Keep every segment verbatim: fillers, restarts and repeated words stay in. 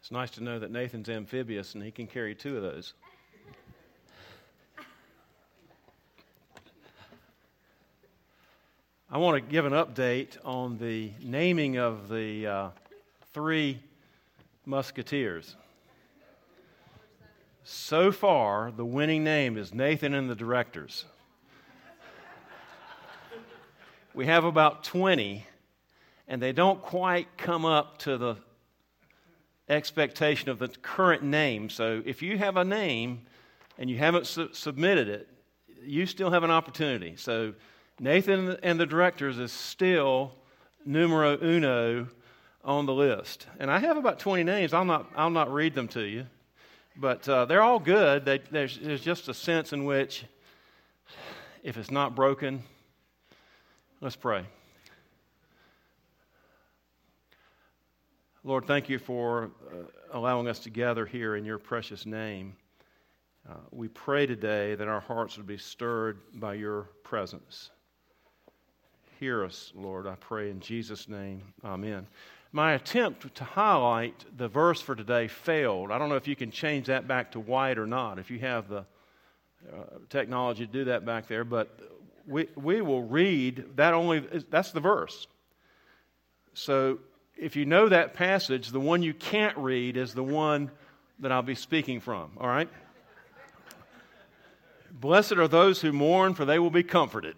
It's nice to know that Nathan's amphibious and he can carry two of those. I want to give an update on the naming of the uh, three musketeers. So far, the winning name is Nathan and the Directors. We have about twenty, and they don't quite come up to the expectation of the current name. So if you have a name and you haven't su- submitted it, you still have an opportunity. So Nathan and the Directors is still numero uno on the list. And I have about twenty names. I'll not I'll not read them to you. But uh, they're all good. They, there's, there's just a sense in which if it's not broken, let's pray. Lord, thank you for uh, allowing us to gather here in your precious name. Uh, we pray today that our hearts would be stirred by your presence. Hear us, Lord, I pray in Jesus' name. Amen. My attempt to highlight the verse for today failed. I don't know if you can change that back to white or not, if you have the uh, technology to do that back there, but we we will read that only, that's the verse. So if you know that passage, the one you can't read is the one that I'll be speaking from, all right? Blessed are those who mourn, for they will be comforted.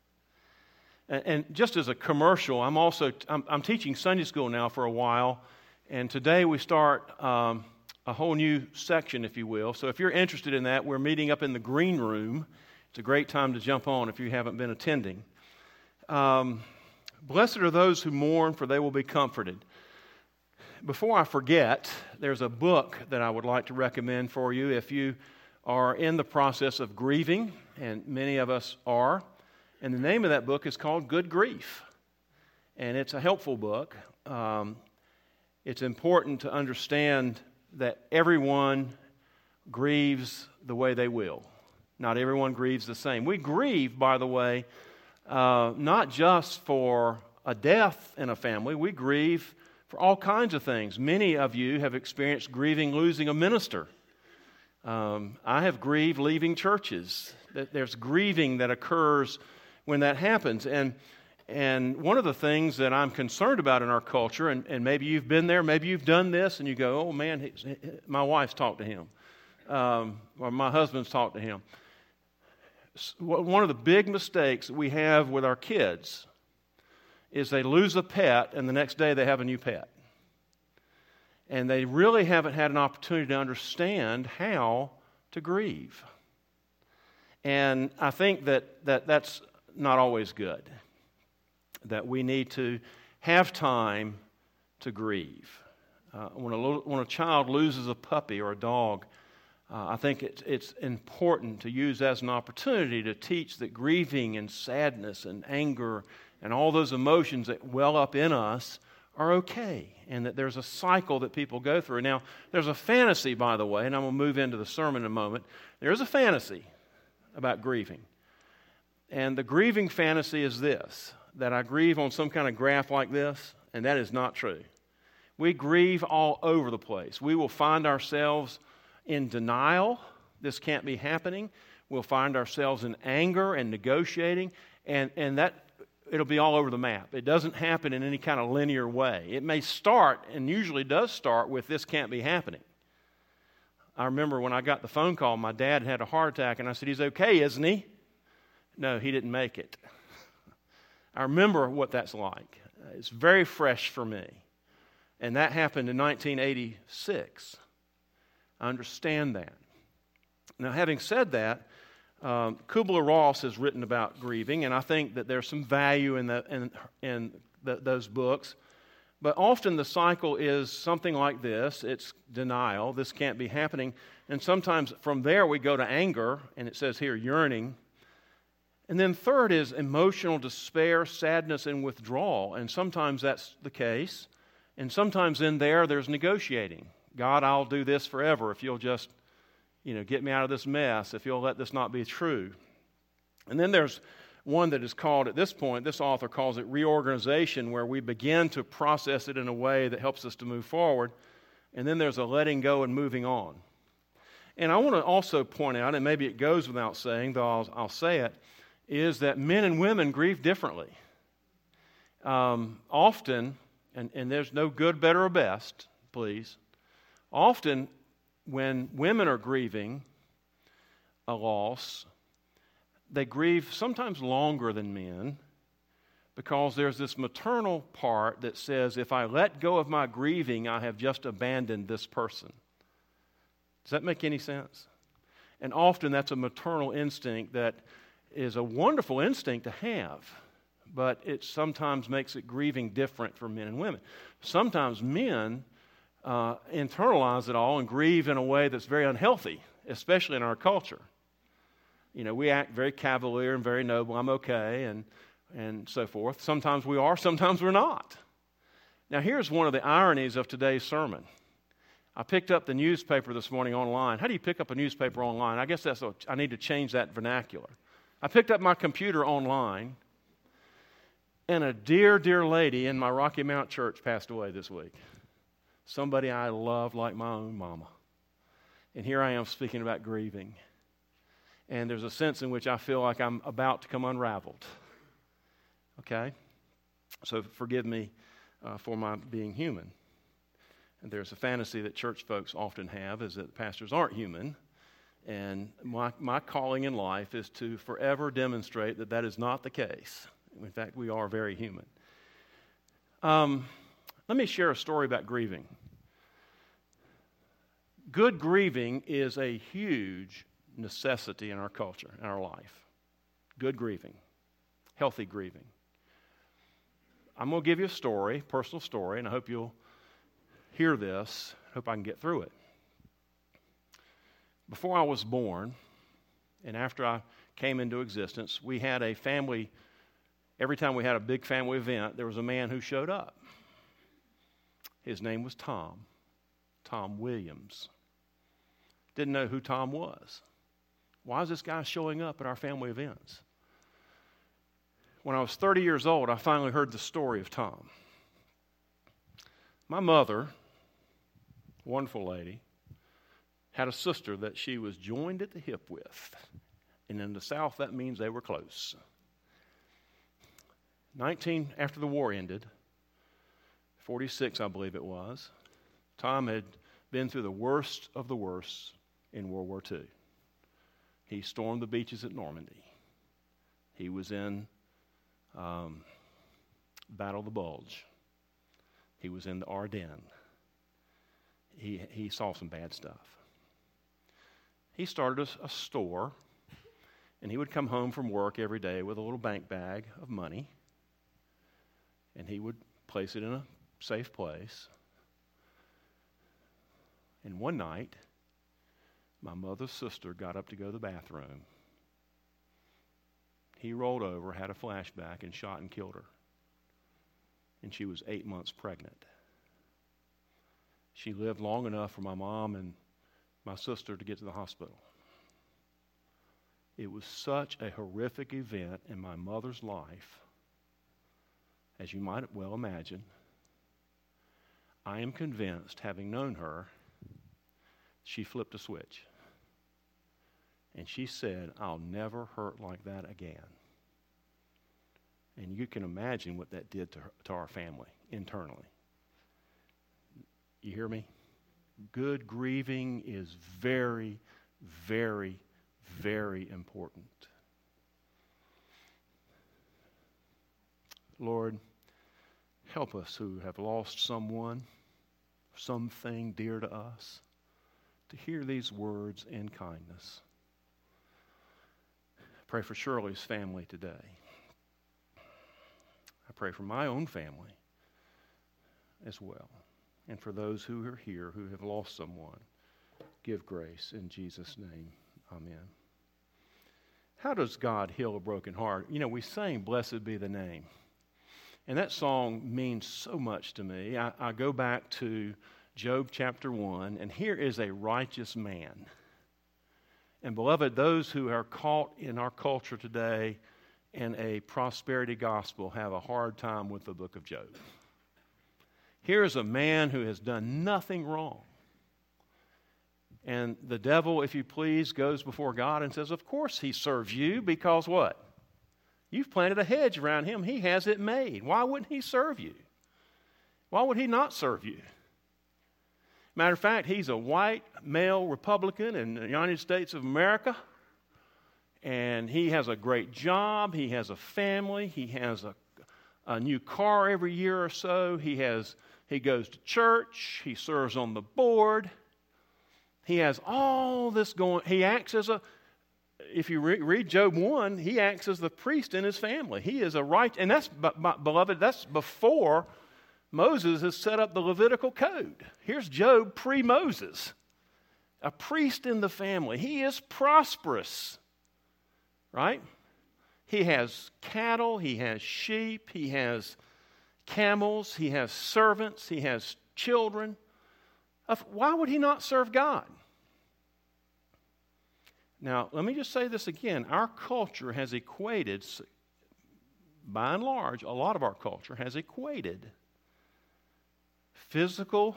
And just as a commercial, I'm also I'm, I'm teaching Sunday school now for a while, and today we start um, a whole new section, if you will. So if you're interested in that, we're meeting up in the green room. It's a great time to jump on if you haven't been attending. Um, Blessed are those who mourn, for they will be comforted. Before I forget, there's a book that I would like to recommend for you if you are in the process of grieving, and many of us are. And the name of that book is called Good Grief. And it's a helpful book. Um, it's important to understand that everyone grieves the way they will. Not everyone grieves the same. We grieve, by the way, uh, not just for a death in a family. We grieve for all kinds of things. Many of you have experienced grieving losing a minister. Um, I have grieved leaving churches. There's grieving that occurs when that happens. And and one of the things that I'm concerned about in our culture, and, and maybe you've been there, maybe you've done this, and you go, oh man, he, my wife's talked to him, um, or my husband's talked to him. One of the big mistakes we have with our kids is they lose a pet, and the next day they have a new pet. And they really haven't had an opportunity to understand how to grieve. And I think that, that that's not always good, that we need to have time to grieve. Uh, when, a little, when a child loses a puppy or a dog, uh, I think it's, it's important to use that as an opportunity to teach that grieving and sadness and anger and all those emotions that well up in us are okay, and that there's a cycle that people go through. Now, there's a fantasy, by the way, and I'm going to move into the sermon in a moment. There's a fantasy about grieving. And the grieving fantasy is this, that I grieve on some kind of graph like this, and that is not true. We grieve all over the place. We will find ourselves in denial. This can't be happening. We'll find ourselves in anger and negotiating, and, and that it'll be all over the map. It doesn't happen in any kind of linear way. It may start, and usually does start, with this can't be happening. I remember when I got the phone call, my dad had a heart attack, and I said, he's okay, isn't he? No, he didn't make it. I remember what that's like. It's very fresh for me. And that happened in nineteen eighty-six. I understand that. Now, having said that, um, Kubler-Ross has written about grieving, and I think that there's some value in, the, in, in the, those books. But often the cycle is something like this. It's denial. This can't be happening. And sometimes from there we go to anger, and it says here, yearning. And then third is emotional despair, sadness, and withdrawal. And sometimes that's the case. And sometimes in there, there's negotiating. God, I'll do this forever if you'll just, you know, get me out of this mess, if you'll let this not be true. And then there's one that is called, at this point, this author calls it reorganization, where we begin to process it in a way that helps us to move forward. and then there's a letting go and moving on. And I want to also point out, and maybe it goes without saying, though I'll, I'll say it, is that men and women grieve differently. Um, often, and, and there's no good, better, or best, please, often when women are grieving a loss, they grieve sometimes longer than men because there's this maternal part that says, if I let go of my grieving, I have just abandoned this person. Does that make any sense? And often that's a maternal instinct that is a wonderful instinct to have, but it sometimes makes it grieving different for men and women. Sometimes men uh, internalize it all and grieve in a way that's very unhealthy, especially in our culture. You know, we act very cavalier and very noble. I'm okay, and and so forth. Sometimes we are, sometimes we're not. Now, here's one of the ironies of today's sermon. I picked up the newspaper this morning online. How do you pick up a newspaper online? I guess that's a, I need to change that vernacular. I picked up my computer online, and a dear, dear lady in my Rocky Mount church passed away this week. Somebody I loved like my own mama. And here I am speaking about grieving. And there's a sense in which I feel like I'm about to come unraveled. Okay? So forgive me uh, for my being human. And there's a fantasy that church folks often have is that pastors aren't human. And my, my calling in life is to forever demonstrate that that is not the case. In fact, we are very human. Um, let me share a story about grieving. Good grieving is a huge necessity in our culture, in our life. Good grieving, healthy grieving. I'm going to give you a story, personal story, and I hope you'll hear this. I hope I can get through it. Before I was born, and after I came into existence, we had a family, every time we had a big family event, there was a man who showed up. His name was Tom, Tom Williams. Didn't know who Tom was. Why is this guy showing up at our family events? When I was thirty years old, I finally heard the story of Tom. My mother, wonderful lady, had a sister that she was joined at the hip with. And in the South, that means they were close. Nineteen, after the war ended, forty-six, I believe it was, Tom had been through the worst of the worst in World War Two. He stormed the beaches at Normandy. He was in um, Battle of the Bulge. He was in the Ardennes. He, he saw some bad stuff. He started a, a store, and he would come home from work every day with a little bank bag of money, and he would place it in a safe place. And one night, my mother's sister got up to go to the bathroom. He rolled over, had a flashback, and shot and killed her. And she was eight months pregnant. She lived long enough for my mom and my sister to get to the hospital. It was such a horrific event in my mother's life, as you might well imagine. I am convinced, having known her, she flipped a switch. And she said, I'll never hurt like that again. And you can imagine what that did to her, to our family internally. You hear me? Good grieving is very, very, very important. Lord, help us who have lost someone, something dear to us, to hear these words in kindness. I pray for Shirley's family today. I pray for my own family as well. And for those who are here who have lost someone, give grace in Jesus' name. Amen. How does God heal a broken heart? You know, we sang, Blessed Be the Name. And that song means so much to me. I, I go back to Job chapter one, and here is a righteous man. And beloved, those who are caught in our culture today in a prosperity gospel have a hard time with the book of Job. Here is a man who has done nothing wrong. And the devil, if you please, goes before God and says, of course he serves you because what? You've planted a hedge around him. He has it made. Why wouldn't he serve you? Why would he not serve you? Matter of fact, he's a white male Republican in the United States of America. And he has a great job. He has a family. He has a, a new car every year or so. He has he goes to church. He serves on the board. He has all this going. He acts as a, if you re- read Job one, he acts as the priest in his family. He is a right, and that's, beloved, that's before Moses has set up the Levitical code. Here's Job pre-Moses, a priest in the family. He is prosperous, right? He has cattle, he has sheep, he has camels, he has servants, he has children. Why would he not serve God? Now, let me just say this again. Our culture has equated, by and large, a lot of our culture has equated physical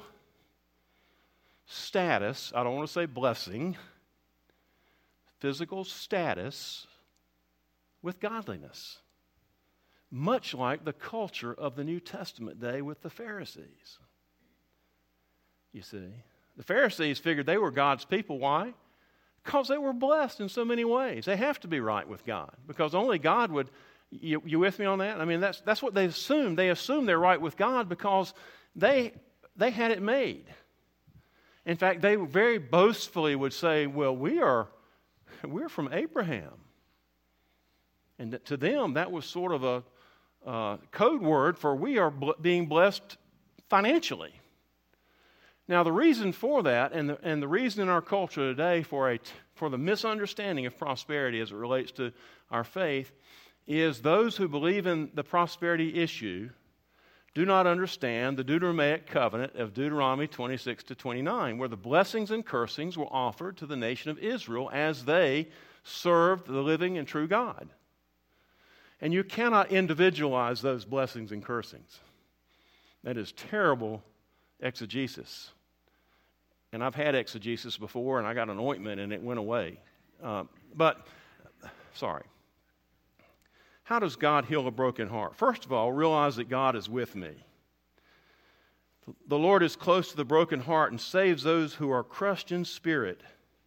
status, I don't want to say blessing, physical status with godliness. Much like the culture of the New Testament day with the Pharisees. You see, the Pharisees figured they were God's people. Why? Because they were blessed in so many ways. They have to be right with God because only God would. You, you with me on that? I mean, that's that's what they assumed. They assumed they're right with God because they they had it made. In fact, they very boastfully would say, "Well, we are we're from Abraham," and to them that was sort of a uh, code word for we are bl- being blessed financially. Now, the reason for that, and the, and the reason in our culture today for, a, for the misunderstanding of prosperity as it relates to our faith, is those who believe in the prosperity issue do not understand the Deuteronomic covenant of Deuteronomy twenty-six to twenty-nine, where the blessings and cursings were offered to the nation of Israel as they served the living and true God. And you cannot individualize those blessings and cursings. That is terrible exegesis. And I've had exegesis before, and I got an ointment, and it went away. Um, but, sorry. How does God heal a broken heart? First of all, realize that God is with me. The Lord is close to the broken heart and saves those who are crushed in spirit.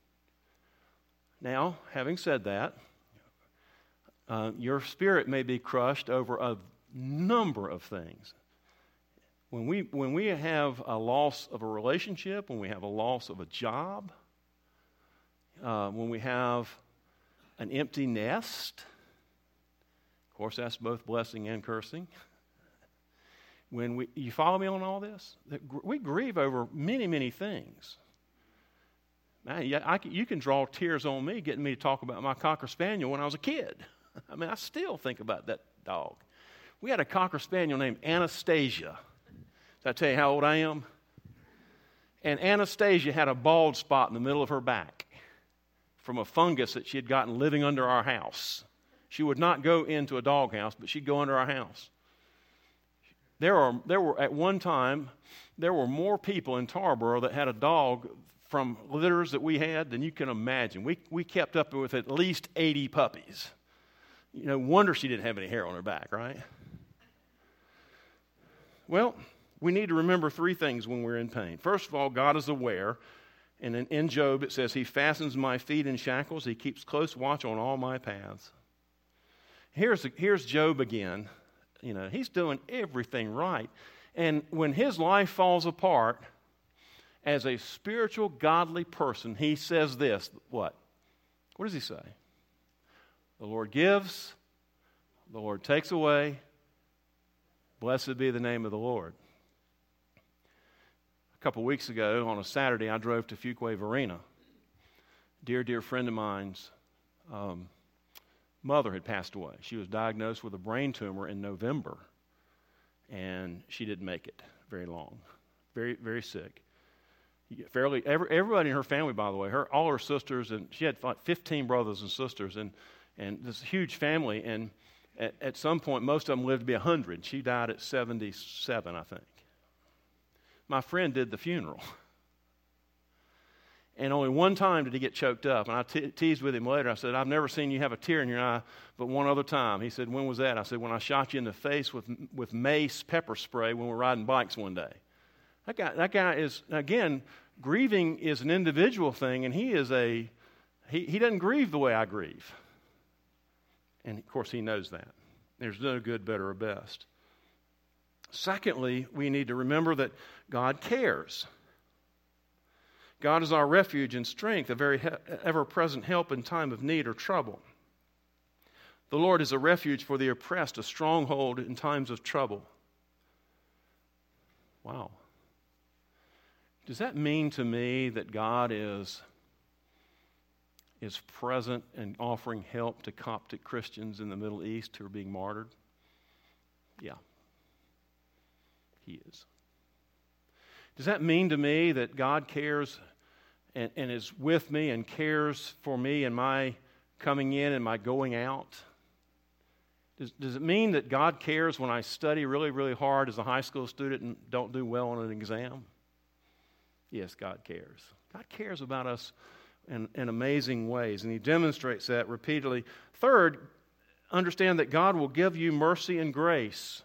Now, having said that, uh, your spirit may be crushed over a number of things. When we when we have a loss of a relationship, when we have a loss of a job, uh, when we have an empty nest, of course that's both blessing and cursing. When we, you follow me on all this? That gr- we grieve over many, many things. Man, yeah, I can, you can draw tears on me getting me to talk about my Cocker Spaniel when I was a kid. I mean, I still think about that dog. We had a Cocker Spaniel named Anastasia. Did I tell you how old I am? And Anastasia had a bald spot in the middle of her back from a fungus that she had gotten living under our house. She would not go into a dog house, but she'd go under our house. There are there were at one time there were more people in Tarboro that had a dog from litters that we had than you can imagine. We we kept up with at least eighty puppies. You know, wonder she didn't have any hair on her back, right? Well, we need to remember three things when we're in pain. First of all, God is aware. And in, in Job, it says, He fastens my feet in shackles. He keeps close watch on all my paths. Here's, here's Job again. You know, he's doing everything right. And when his life falls apart, as a spiritual, godly person, he says this. What? What does he say? The Lord gives, the Lord takes away. Blessed be the name of the Lord. A couple weeks ago, on a Saturday, I drove to Fuquay-Varina. Dear, dear friend of mine's um, mother had passed away. She was diagnosed with a brain tumor in November, and she didn't make it very long. Very, very sick. Fairly, every, everybody in her family, by the way, her all her sisters, and she had like fifteen brothers and sisters, and and this huge family. And at, at some point, most of them lived to be a hundred. She died at seventy-seven, I think. my friend did the funeral. And only one time did he get choked up. And I te- teased with him later. I said, I've never seen you have a tear in your eye, but one other time. He said, when was that? I said, when I shot you in the face with with mace pepper spray when we were riding bikes one day. That guy, that guy is, again, grieving is an individual thing, and he is a, he, he doesn't grieve the way I grieve. And, of course, he knows that. There's no good, better, or best. Secondly, we need to remember that God cares. God is our refuge and strength, a very ever-present help in time of need or trouble. The Lord is a refuge for the oppressed, a stronghold in times of trouble. Wow. Does that mean to me that God is, is present and offering help to Coptic Christians in the Middle East who are being martyred? Yeah, He is. Does that mean to me that God cares and, and is with me and cares for me in my coming in and my going out? Does, does it mean that God cares when I study really, really hard as a high school student and don't do well on an exam? Yes, God cares. God cares about us in, in amazing ways, and He demonstrates that repeatedly. Third, understand that God will give you mercy and grace.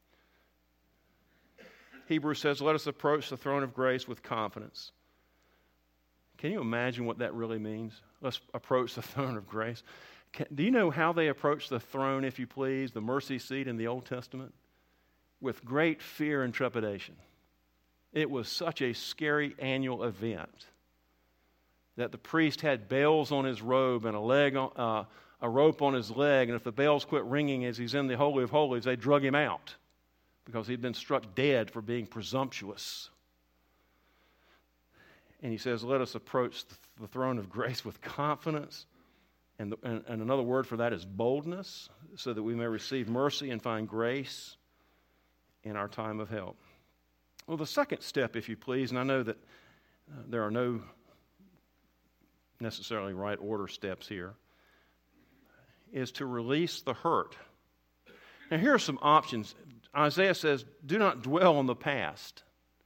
Hebrews says, let us approach the throne of grace with confidence. Can you imagine what that really means? Let's approach the throne of grace. Can, do you know how they approach the throne, if you please, the mercy seat in the Old Testament? With great fear and trepidation. It was such a scary annual event that the priest had bells on his robe and a leg on, uh, a rope on his leg, and if the bells quit ringing as he's in the Holy of Holies, they drug him out, because he'd been struck dead for being presumptuous. And he says, let us approach the throne of grace with confidence. And, the, and, and another word for that is boldness, so that we may receive mercy and find grace in our time of help. Well, the second step, if you please, and I know that uh, there are no necessarily right order steps here, is to release the hurt. Now, here are some options. Isaiah says, do not dwell on the past.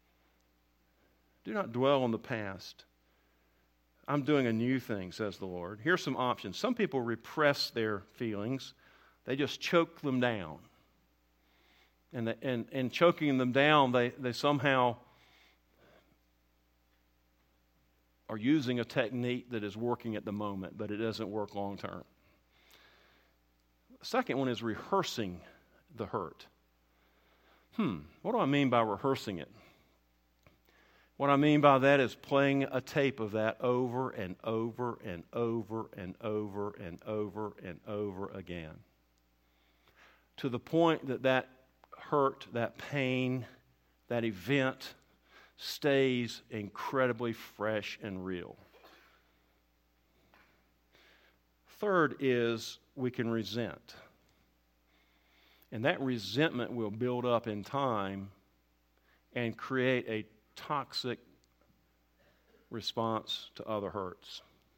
Do not dwell on the past. I'm doing a new thing, says the Lord. Here's some options. Some people repress their feelings. They just choke them down. And, the, and, and choking them down, they, they somehow are using a technique that is working at the moment, but it doesn't work long term. The second one is rehearsing the hurt. Hmm, what do I mean by rehearsing it? What I mean by that is playing a tape of that over and over and over and over and over and over again, to the point that that hurt, that pain, that event stays incredibly fresh and real. Third is we can resent. And that resentment will build up in time and create a toxic response to other hurts.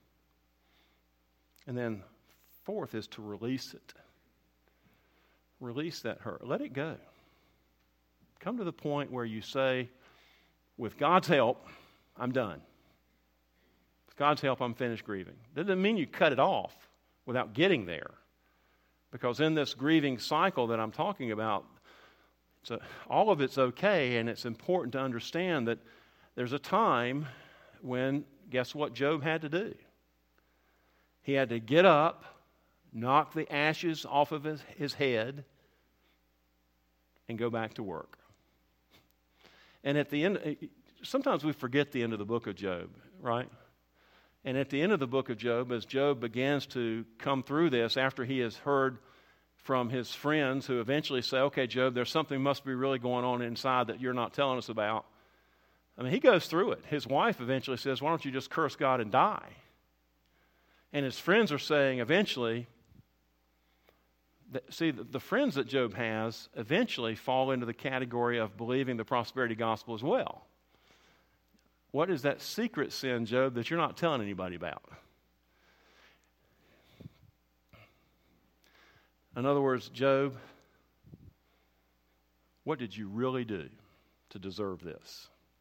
And then fourth is to release it. Release that hurt. Let it go. Come to the point where you say, with God's help, I'm done. With God's help, I'm finished grieving. That doesn't mean you cut it off without getting there. Because in this grieving cycle that I'm talking about, it's a, all of it's okay, and it's important to understand that there's a time when, guess what Job had to do? He had to get up, knock the ashes off of his, his head, and go back to work. And at the end, sometimes we forget the end of the book of Job, right? And at the end of the book of Job, as Job begins to come through this, after he has heard from his friends who eventually say, okay, Job, there's something must be really going on inside that you're not telling us about. I mean, he goes through it. His wife eventually says, why don't you just curse God and die? And his friends are saying eventually, that, see, the, the friends that Job has eventually fall into the category of believing the prosperity gospel as well. What is that secret sin, Job, that you're not telling anybody about? In other words, Job, what did you really do to deserve this?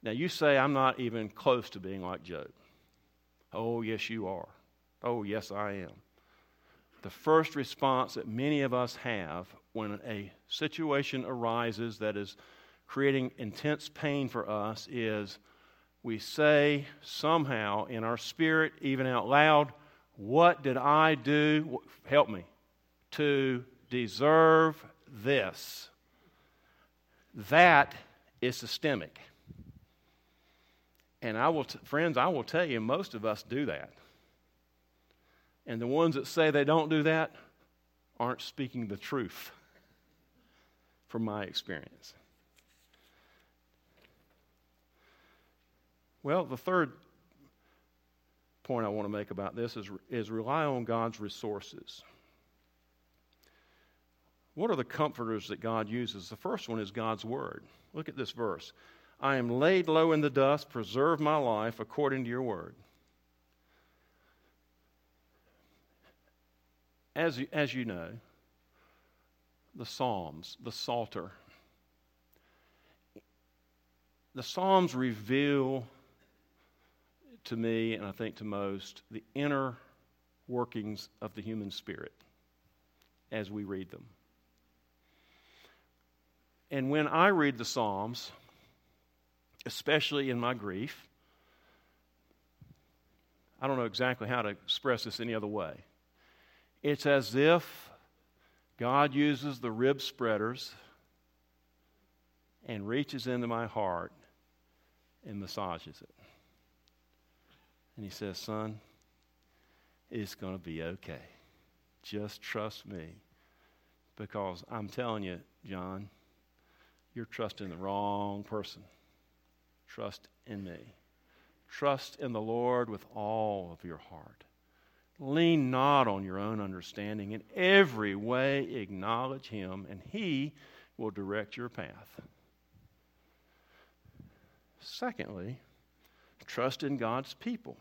Now, you say, I'm not even close to being like Job. Oh, yes, you are. Oh, yes, I am. The first response that many of us have when a situation arises that is creating intense pain for us is we say somehow in our spirit, even out loud, what did I do, help me, to deserve this? That is systemic. And I will, t- friends, I will tell you, most of us do that. And the ones that say they don't do that aren't speaking the truth, from my experience. Well, the third point I want to make about this is, is rely on God's resources. What are the comforters that God uses? The first one is God's Word. Look at this verse. I am laid low in the dust, preserve my life according to your word. As, as you know, the Psalms, the Psalter, the Psalms reveal to me, and I think to most, the inner workings of the human spirit as we read them. And when I read the Psalms, especially in my grief, I don't know exactly how to express this any other way. It's as if God uses the rib spreaders and reaches into my heart and massages it. And he says, son, it's going to be okay. Just trust me. Because I'm telling you, John, you're trusting the wrong person. Trust in me. Trust in the Lord with all of your heart. Lean not on your own understanding. In every way acknowledge him, and he will direct your path. Secondly, trust in God's people.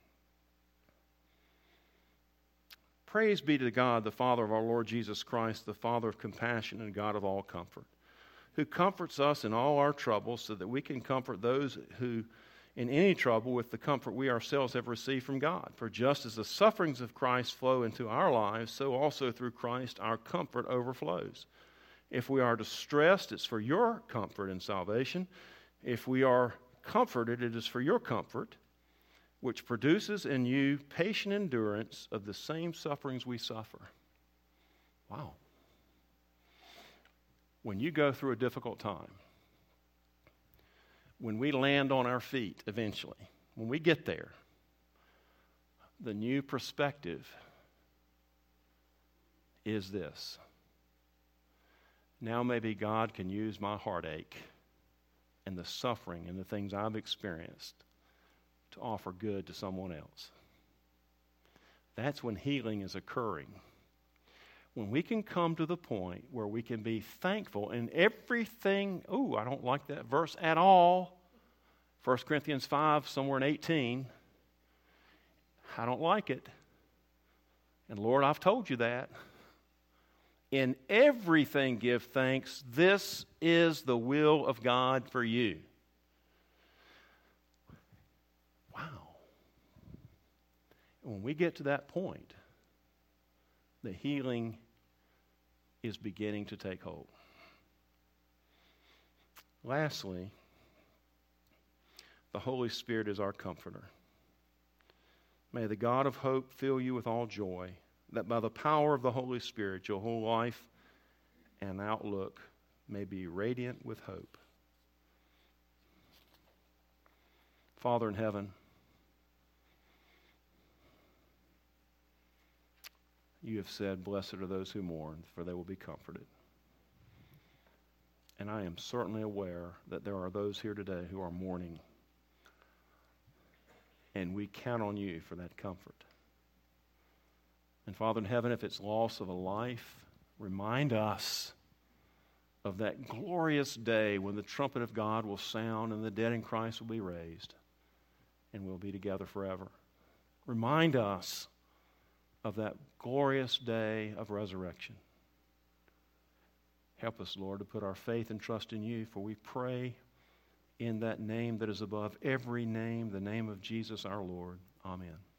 Praise be to God, the Father of our Lord Jesus Christ, the Father of compassion and God of all comfort, who comforts us in all our troubles so that we can comfort those who in any trouble with the comfort we ourselves have received from God. For just as the sufferings of Christ flow into our lives, so also through Christ our comfort overflows. If we are distressed, it's for your comfort and salvation. If we are comforted, it is for your comfort, which produces in you patient endurance of the same sufferings we suffer. Wow. When you go through a difficult time, when we land on our feet eventually, when we get there, the new perspective is this. Now maybe God can use my heartache and the suffering and the things I've experienced to offer good to someone else. That's when healing is occurring. When we can come to the point where we can be thankful in everything. Ooh, I don't like that verse at all. First Corinthians five, somewhere in eighteen. I don't like it. And Lord, I've told you that. In everything give thanks. This is the will of God for you. Wow. When we get to that point, the healing is beginning to take hold. Lastly, the Holy Spirit is our comforter. May the God of hope fill you with all joy, that by the power of the Holy Spirit your whole life and outlook may be radiant with hope. Father in heaven, you have said, blessed are those who mourn, for they will be comforted. And I am certainly aware that there are those here today who are mourning. And we count on you for that comfort. And Father in heaven, if it's loss of a life, remind us of that glorious day when the trumpet of God will sound and the dead in Christ will be raised and we'll be together forever. Remind us of that glorious day of resurrection. Help us, Lord, to put our faith and trust in you, for we pray in that name that is above every name, the name of Jesus our Lord. Amen.